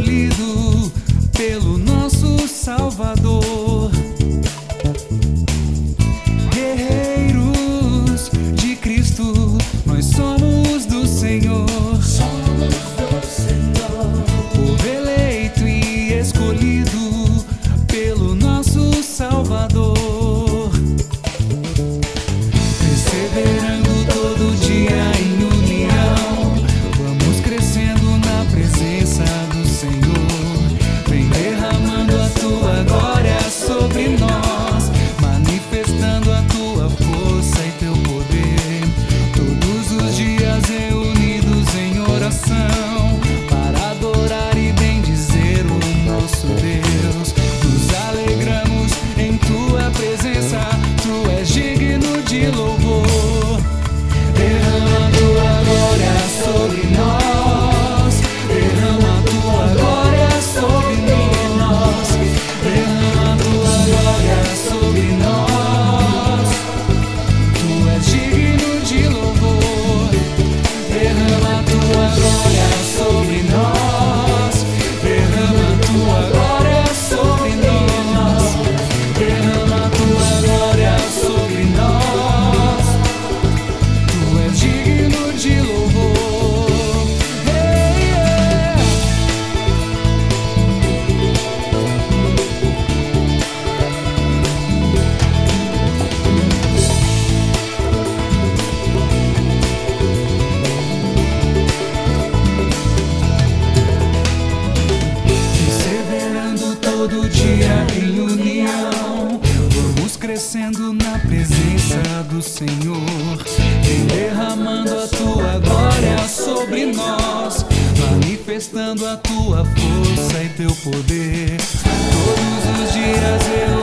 escolhido pelo nosso Salvador. Guerreiros de Cristo, nós somos do Senhor. Povo eleito e escolhido pelo nosso Salvador. Perseverando todo dia em união, vamos crescendo na presença do Senhor. Vem derramando a tua glória sobre nós, manifestando a tua força e teu poder. Todos os dias reunidos em oração, para adorar e bendizer o nosso Deus. Nos alegramos em tua presença, tu és digno de louvor. Derrama a tua glória sobre nós, derrama a tua glória sobre nós, derrama a tua glória sobre nós. Tu és digno de louvor. Derrama a tua glória sobre nós, derrama a tua glória sobre nós, derrama a tua glória sobre nós. Tu és digno de louvor. Hey, yeah. Perseverando todo dia em união, vamos crescendo na presença do Senhor. Vem derramando a tua glória sobre nós, manifestando a tua força e teu poder. Todos os dias